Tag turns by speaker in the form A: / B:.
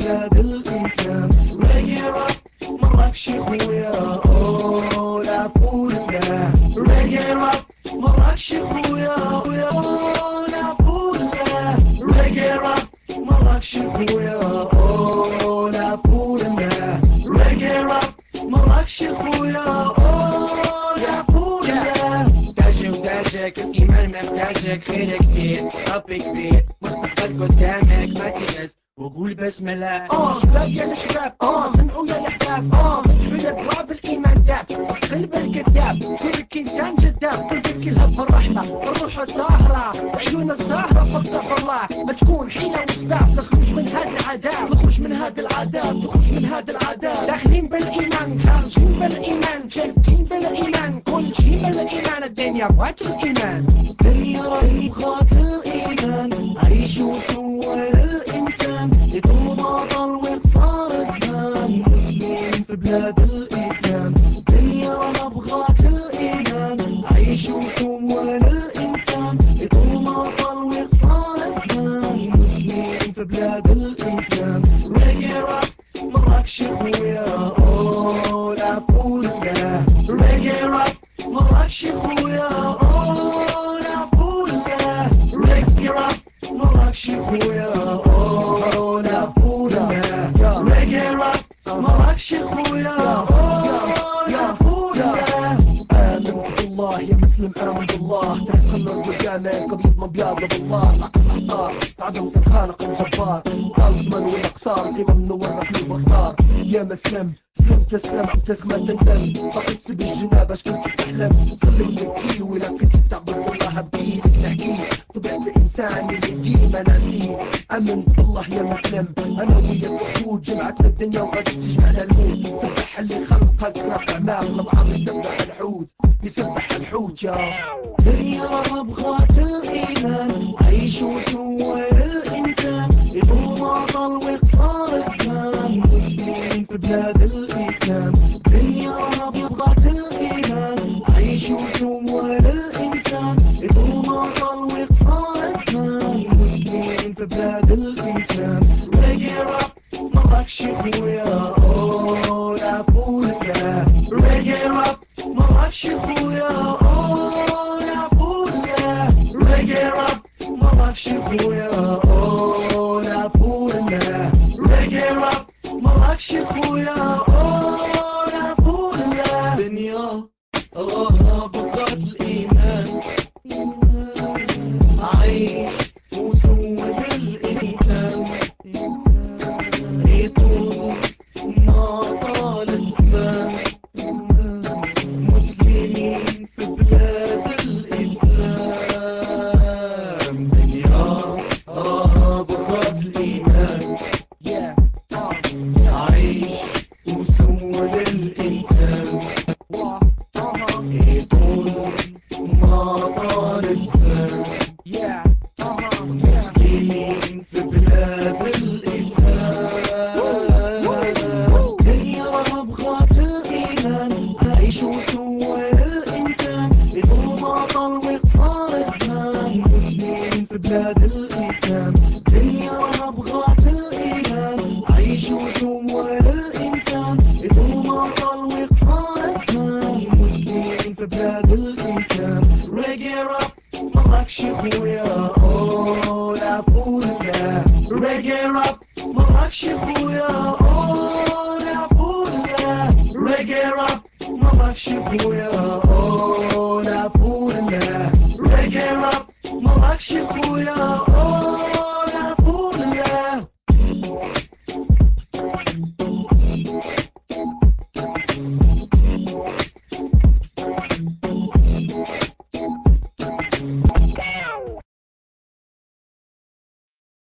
A: بلاد الإسلام. ريجي راب مراكش خويا أوه لا فولا. ريجي راب مراكش خويا أوه لا فولا. ريجي راب مراكش خويا أوه لا فولا. ريجي راب مراكش خويا أوه لا فولا.
B: محتاجك الإيمان محتاجك خير كتير ربي كبير مستقبل قدامك ما تيأس وقول بسم الله.
C: شباب يا الشباب سمعوا يا الاحباب ادعوا لابواب الايمان داب في قلب الكذاب كلك انسان جذاب قلبك يلهب بالرحمه الروح الطاهره عيون الزهره فقط الله ما تكون حيله وسباب. نخرج من هذه العذاب نخرج من هذه العذاب نخرج من هذه العذاب. داخلين بالايمان خارجين بالايمان جالدين بالايمان كل شيء بالايمان. الدنيا بغات الايمان.
A: الدنيا راهي بغات الإيمان. عيشوا سوا للإنسان يطول عطل وقصار الزمان. مسلمين في بلاد الإسلام. الدنيا راها بغات الإيمان. عيشوا سوا للإنسان يطول عطل وقصار الزمان. مسلمين في بلاد الإسلام. ريجي راب مراكش خويا أوه لا فولا. ريجي راب مراكش خويا أوه لا فولا. ريجي راب مراكش خويا أوه لا فولا. ريجي راب مراكش خويا أوه لا فولا. آمن بالله يا مسلم آمن بالله. طريق النور قدامك أبيض من بياض بالله. العقل الأحقار تعظمت الخالق الجبار. قال زمن ولا قصار الإمام منور قلوب اختار. يا مسلم سلم تسلم ابتسم ما تندم. باقي تسب الجناب اش كنت تحلم. صلي وزكي ولا كنت تعبد الله ابكي لك نحكي طبيعة الانسان اللي ديما ناسي. امن بالله يا مسلم انا وياك اخوت جمعتنا الدنيا وغادي تجمعنا الموت. سبح اللي خلقك رافع ماء البحر يسبح الحوت يسبح الحوت. يا دنيا راها بغات الايمان. عيشوا سوا للانسان يطول عطل وقصار الزمان. مسلمين في بلاد الإسلام. دنيا راها بغات الإيمان. عيشوا سوا للإنسان يطول عطل وقصار الزمان. مسلمين في بلاد الإسلام. ريجي راب مراكش خويا أوه لا فولا. ريجي راب مراكش خويا أوه لا فولا. ريجي راب مراكش خويا أوه لا فولا. ريجي راب مراكش خويا أوه لا فولا. دنيا راها بغات الإيمان. عيش وسوى للإنسان يطول ما طال الزمان. مسلمين في بلاد الإسلام. دنيا راها بغات الإيمان. عيش وسوى للإنسان يطول ما طال الزمان. مسلمين في بلاد الإسلام. دنيا راها بغات الإيمان. عيشوا سوا للإنسان يطول ما طال وقصار الزمان. مسلمين في بلاد الإسلام. دنيا راها بغات الإيمان. عيشوا سوا للإنسان يطول ما طال وقصار الزمان. مسلمين في بلاد الإسلام. ريجي راب مراكش خويا أوه لا فولا. ريجي راب مراكش خويا أوه لا فولا. ريجي راب مراكش خويا أوه لا فولا. ريجي راب مراكش خويا